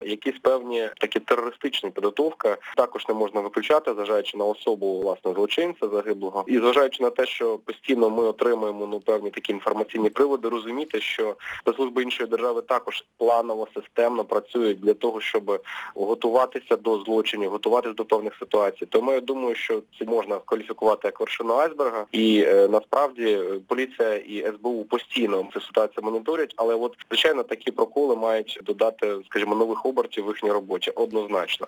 Якісь певні такі терористичні підготовка також не можна виключати, зважаючи на особу власне злочинця загиблого. І зважаючи на те, що постійно ми отримуємо певні такі інформаційні приводи, розуміти, що спецслужби іншої держави також планово, системно працюють для того, щоб готуватися до злочинів, готуватися до певних ситуацій. Тому я думаю, що це можна кваліфікувати як вершину айсберга. І насправді поліція і СБУ постійно цю ситуацію моніторять, але звичайно такі проколи мають додати, скажімо, нових обертів в їхній роботі, однозначно.